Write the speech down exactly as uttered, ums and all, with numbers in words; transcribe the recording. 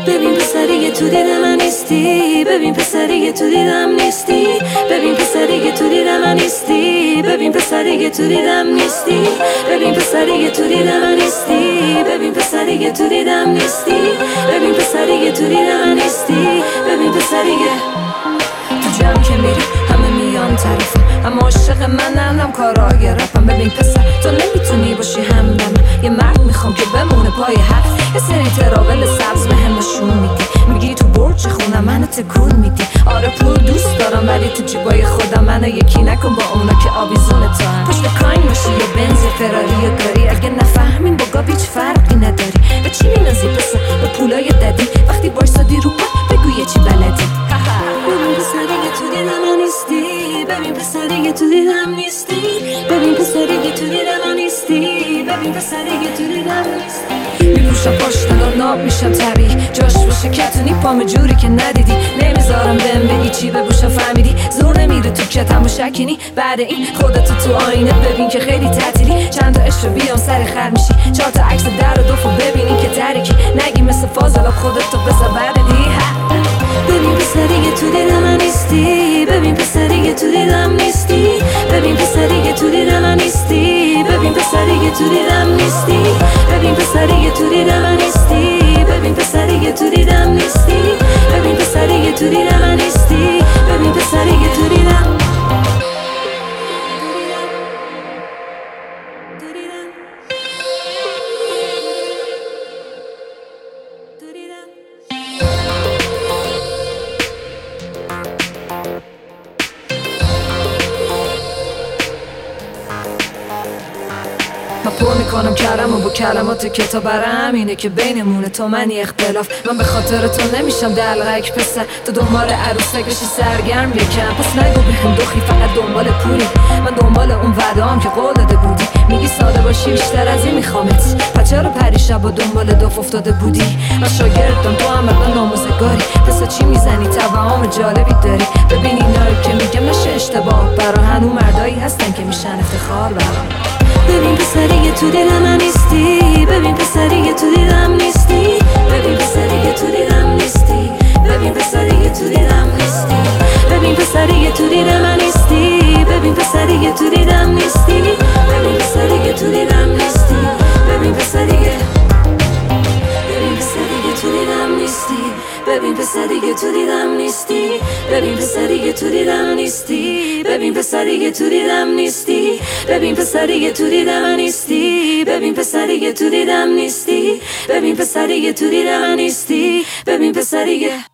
ببین پسری که تو دیدم من نیستی، ببین پسری که تو دیدم نیستی، ببین پسری که تو دیدم من نیستی، ببین پسری که تو دیدم نیستی، ببین پسری که تو دیدم من نیستی، ببین پسری که تو دیدم نیستی، ببین پسری که تو دیدم من نیستی، ببین پسری که تو جمع که میری همه میان طرفم، اما عاشق من هم کارای رپم. ببین پسر تو نمیتونی باشی همدم، یه مرد میخوام که بمونه پای حرف. یه سری تراول سبز به هم نشون میدی، میگی تو برج خونم منو تکون میدی. آره پول دوست دارم ولی تو جیبای خودم منو یکی نکن با اونا که آویزون تو هم. پشت کاین باشی یا بنز یا فراری یا داری، اگه نفهمین با گاب هیچ فرقی نداری. به چی مینازی پسر؟ به پولای ددی. وقتی وایسادی رو پا بگو یه چی بلدی. ببین پسری که تو دیدم من نیستی، ببین پسری که تو دیدم نیستی، ببین پسری که تو دیدم من نیستی، ببین پسری که تو دیدم نیستی. میپوشم پاشتن و ناب میشم طبیعی، جاش باشه کتونی پام جوری که ندیدی. نمیذارم بهم بگی چی بپوشم فهمیدی، زور نمیره تو کتم و شکنی. بعد این خودتو تو آینه ببین که خیلی تعطیلی. چند تا عشق بیام سر خر میشی، چهار تا عکس در و دوفو ببینی که ترکی. نگی مثل فاضلاب خودتو بذار بردی. ببین پسری که تو دیدم من نیستی، ببین پسری که تو دیدم نیستی، ببین پسری که تو دیدم من نیستی، ببین پسری که تو دیدم نیستی، ببین پسری که تو دیدم من نیستی، ببین پسری که تو دیدم نیستی، ببین پسری که تو دیدم من نیستی، ببین پسری که تو دیدم. من پر میکنم کرم و با کلمات کتاب، برم اینه که بینمونه تو منی اختلاف. من به خاطر تو نمیشم دلغک پسر، تو دنبال عروسک بشی سرگرم یکم. پس نگو بهم دخی فقط دنبال پولی، من دنبال اون وعده‌ام که قول داده بودی. میگی ساده باشی بیشتر از این میخوامت، پس چرا پریشب و دنبال دف افتاده بودی؟ من شاگردم تو هم من ناموزگاری، پس چی میزنی توهم جالبی داری. ببین اینا که میگم نشه اشتباه، برا هنو مردایی هستن که میشن افتخار برام. ببین پسری که تو دیدم من نیستی، ببین پسری که تو دیدم نیستی، ببین پسری که تو دیدم نیستی، ببین پسری که تو دیدم نیستی، ببین پسری که تو دیدم من نیستی، ببین پسری که تو دیدم نیستی، ببین پسری که تو دیدم نیستی، ببین پسری که ببین پسری که تو دیدم نیستی، ببین پسری که تو دیدم نیستی، ببین پسری که تو دیدم نیستی، ببین پسری که تو دیدم نیستی، ببین پسری که تو دیدم نیستی، ببین پسری که تو دیدم نیستی، ببین پسری که تو دیدم نیستی، ببین پسری که